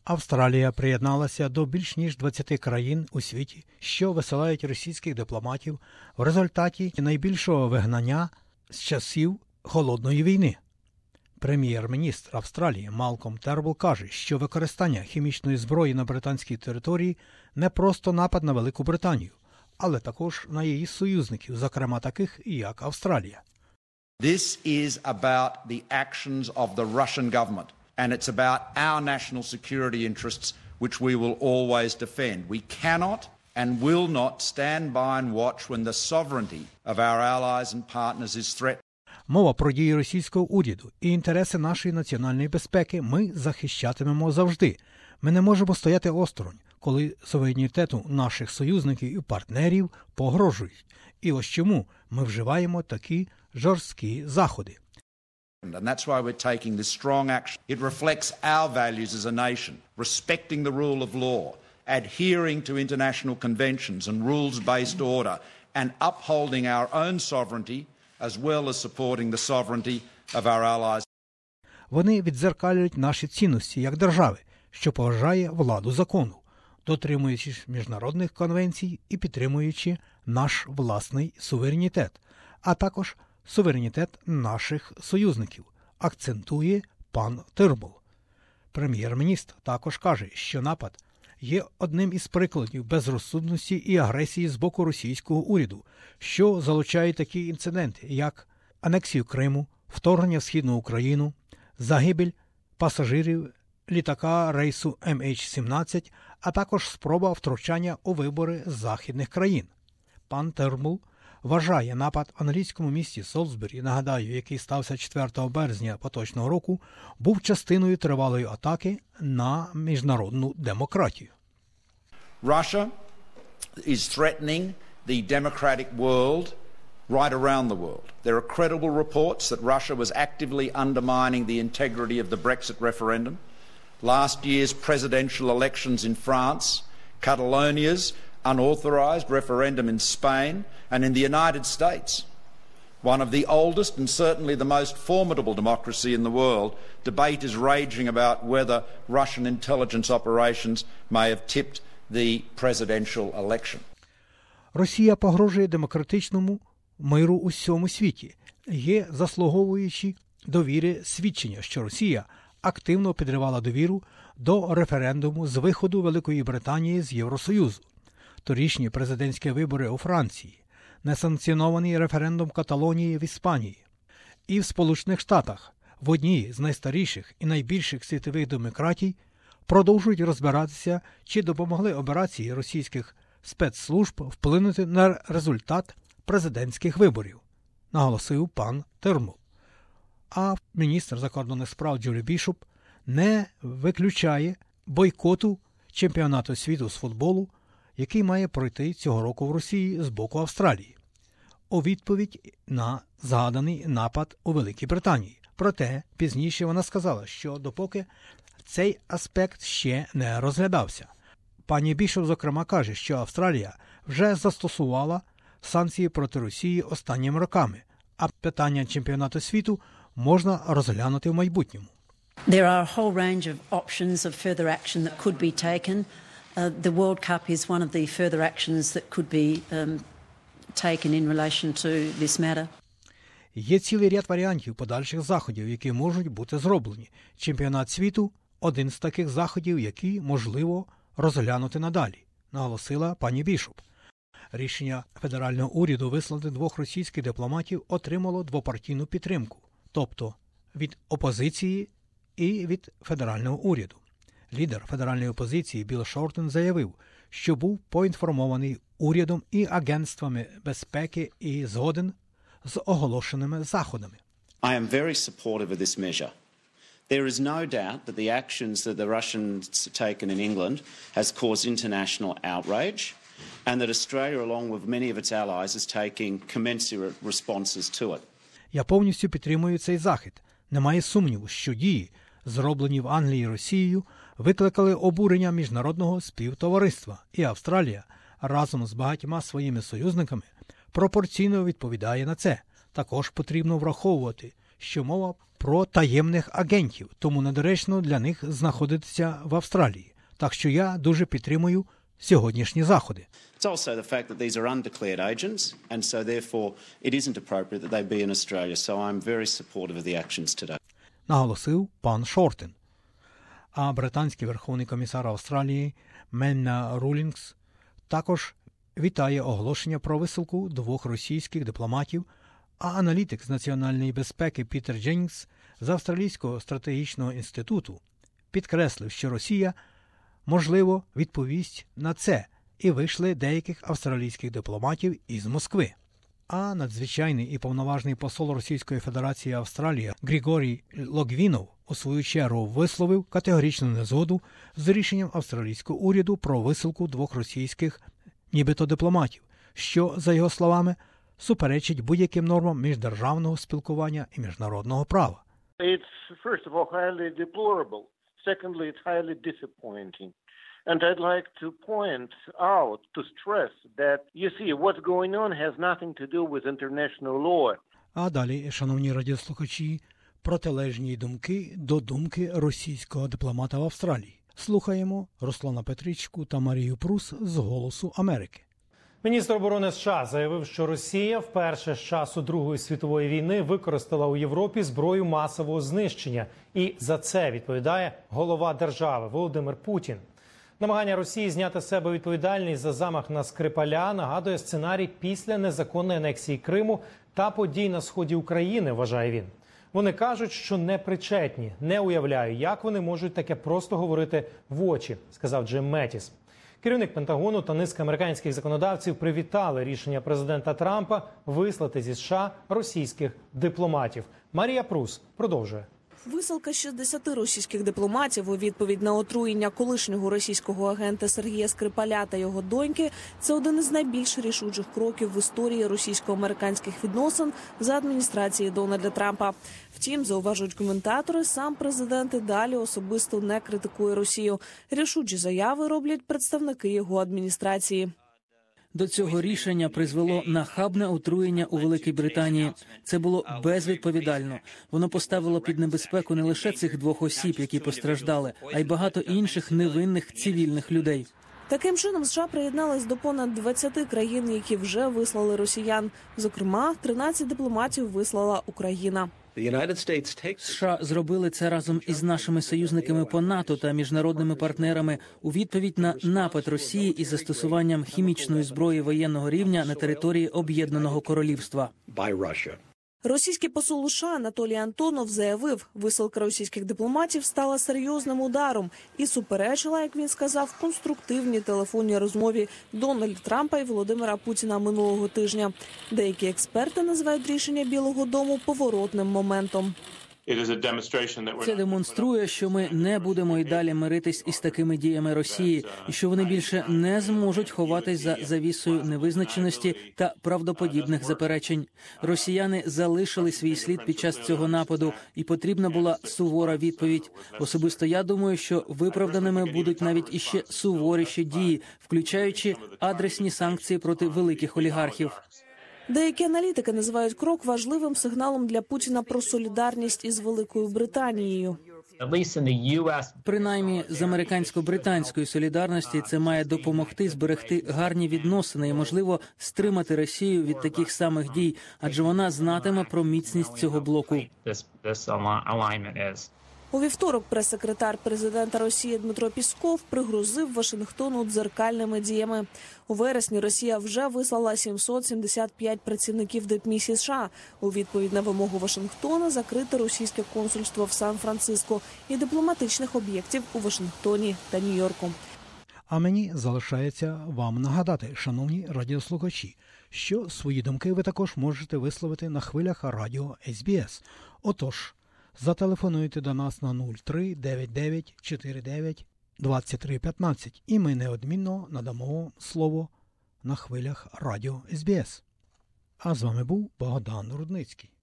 Австралія приєдналася до більш ніж 20 країн у світі, що висилають російських дипломатів в результаті найбільшого вигнання з часів Холодної війни. Прем'єр-міністр Австралії Малком Тернбул каже, що використання хімічної зброї на британській території не просто напад на Велику Британію, але також на її союзників, зокрема таких, як Австралія. This is about the actions of the Russian government, and it's about our national security interests, which we will always defend. We cannot and will not stand by and watch when the sovereignty of our allies and partners is threatened. Мова про дії російського уряду і інтереси нашої національної безпеки ми захищатимемо завжди. Ми не можемо стояти осторонь, коли суверенітету наших союзників і партнерів погрожують. І ось чому ми вживаємо такі жорсткі заходи. And that's why we're taking this strong action. It reflects our values as a nation, respecting the rule of law, adhering to international conventions and rules-based order, and upholding our own sovereignty, as well as supporting the sovereignty of our allies. Вони віддзеркалюють наші цінності як держави, що поважає владу закону, дотримуючись міжнародних конвенцій і підтримуючи наш власний суверенітет, а також суверенітет наших союзників, акцентує пан Тернбул. Прем'єр-міністр також каже, що напад є одним із прикладів безрозсудності і агресії з боку російського уряду, що залучає такі інциденти, як анексію Криму, вторгнення в Східну Україну, загибель пасажирів літака рейсу MH17, а також спроба втручання у вибори західних країн. Пан Тернбул вважає напад в англійському місті Солсбері, нагадаю, який стався 4 березня поточного року, був частиною тривалої атаки на міжнародну демократію. Russia is threatening the democratic world right around the world. There are credible reports that Russia was actively undermining the integrity of the Brexit referendum. Last year's presidential elections in France, Catalonia's unauthorized referendum in Spain, and in the United States, one of the oldest and certainly the most formidable democracy in the world, debate is raging about whether Russian intelligence operations may have tipped the presidential election. Росія погрожує демократичному миру у всьому світі. Є заслуговуючі довіри свідчення, що Росія активно підривала довіру до референдуму з виходу Великої Британії з Євросоюзу, торішні президентські вибори у Франції, несанкціонований референдум Каталонії в Іспанії. І в Сполучених Штатах, в одній з найстаріших і найбільших світових демократій, продовжують розбиратися, чи допомогли операції російських спецслужб вплинути на результат президентських виборів, наголосив пан Тернбул. А міністр закордонних справ Джулі Бішоп не виключає бойкоту чемпіонату світу з футболу, який має пройти цього року в Росії з боку Австралії, у відповідь на згаданий напад у Великій Британії. Проте пізніше вона сказала, що допоки цей аспект ще не розглядався. Пані Бішоп, зокрема, каже, що Австралія вже застосувала санкції проти Росії останніми роками, а питання чемпіонату світу можна розглянути в майбутньому. There are a whole range of options of further action that could be taken. The World Cup is one of the further actions that could be taken in relation to this matter. Є цілий ряд варіантів подальших заходів, які можуть бути зроблені. Чемпіонат світу – один з таких заходів, які можливо розглянути надалі, наголосила пані Бішоп. Рішення федерального уряду вислати 2 російських дипломатів отримало двопартійну підтримку, тобто від опозиції і від федерального уряду. Лідер федеральної опозиції Білл Шортон заявив, що був поінформований урядом і агентствами безпеки і згоден з оголошеними заходами. I am very supportive of this measure. There is no doubt that the actions that the Russians have taken in England has caused international outrage and that Australia, along with many of its allies, is taking commensurate responses to it. Я повністю підтримую цей захід. Немає сумніву, що дії, зроблені в Англії і Росією, викликали обурення міжнародного співтовариства, і Австралія разом з багатьма своїми союзниками пропорційно відповідає на це. Також потрібно враховувати, що мова про таємних агентів, тому недоречно для них знаходитися в Австралії. Так що я дуже підтримую сьогоднішні заходи. It's also the fact that these are undeclared agents, and so therefore it isn't appropriate that they be in Australia. So I'm very supportive of the actions today. Наголосив пан Шортен. А британський верховний комісар Австралії Менна Рулінгс також вітає оголошення про висилку 2 російських дипломатів, а аналітик з національної безпеки Пітер Дженнінгс з Австралійського стратегічного інституту підкреслив, що Росія, можливо, відповість на це і вийшли деяких австралійських дипломатів із Москви. А надзвичайний і повноважний посол Російської Федерації Австралія Григорій Логвінов у свою чергу висловив категоричну незгоду з рішенням австралійського уряду про висилку 2 російських нібито дипломатів, що, за його словами, суперечить будь-яким нормам міждержавного спілкування і міжнародного права. It's, first of all, highly deplorable. Secondly, it's highly disappointing. And I'd like to point out, to stress that, you see, what's going on has nothing to do with international law. А далі, шановні радіослухачі, протилежні думки до думки російського дипломата в Австралії. Слухаємо Руслана Петричку та Марію Прус з «Голосу Америки». Міністр оборони США заявив, що Росія вперше з часу Другої світової війни використала у Європі зброю масового знищення. І за це відповідає голова держави Володимир Путін. Намагання Росії зняти з себе відповідальність за замах на Скрипаля нагадує сценарій після незаконної анексії Криму та подій на сході України, вважає він. Вони кажуть, що не причетні. Не уявляю, як вони можуть таке просто говорити в очі, сказав Джим Меттіс. Керівник Пентагону та низка американських законодавців привітали рішення президента Трампа вислати зі США російських дипломатів. Марія Прус продовжує. Висилка 60 російських дипломатів у відповідь на отруєння колишнього російського агента Сергія Скрипаля та його доньки – це один із найбільш рішучих кроків в історії російсько-американських відносин за адміністрації Дональда Трампа. Втім, зауважують коментатори, сам президент і далі особисто не критикує Росію. Рішучі заяви роблять представники його адміністрації. До цього рішення призвело нахабне отруєння у Великій Британії. Це було безвідповідально. Воно поставило під небезпеку не лише цих 2 осіб, які постраждали, а й багато інших невинних цивільних людей. Таким чином, США приєднались до понад 20 країн, які вже вислали росіян. Зокрема, 13 дипломатів вислала Україна. США зробили це разом із нашими союзниками по НАТО та міжнародними партнерами у відповідь на напад Росії із застосуванням хімічної зброї воєнного рівня на території Об'єднаного Королівства. Російський посол у США Анатолій Антонов заявив, висилка російських дипломатів стала серйозним ударом і суперечила, як він сказав, конструктивній телефонній розмові Дональда Трампа і Володимира Путіна минулого тижня. Деякі експерти називають рішення Білого дому поворотним моментом. Це демонструє, що ми не будемо і далі миритись із такими діями Росії, і що вони більше не зможуть ховатись за завісою невизначеності та правдоподібних заперечень. Росіяни залишили свій слід під час цього нападу, і потрібна була сувора відповідь. Особисто я думаю, що виправданими будуть навіть іще суворіші дії, включаючи адресні санкції проти великих олігархів. Деякі аналітики називають крок важливим сигналом для Путіна про солідарність із Великою Британією. Принаймні, з американсько-британської солідарності це має допомогти зберегти гарні відносини і, можливо, стримати Росію від таких самих дій, адже вона знатиме про міцність цього блоку. У вівторок прес-секретар президента Росії Дмитро Пісков пригрозив Вашингтону дзеркальними діями. У вересні Росія вже вислала 775 працівників дипмісії США у відповідь на вимогу Вашингтона закрити російське консульство в Сан-Франциско і дипломатичних об'єктів у Вашингтоні та Нью-Йорку. А мені залишається вам нагадати, шановні радіослухачі, що свої думки ви також можете висловити на хвилях радіо СБС. Отож, зателефонуйте до нас на 03-99-49-23-15 і ми неодмінно надамо слово на хвилях радіо СБС. А з вами був Богдан Рудницький.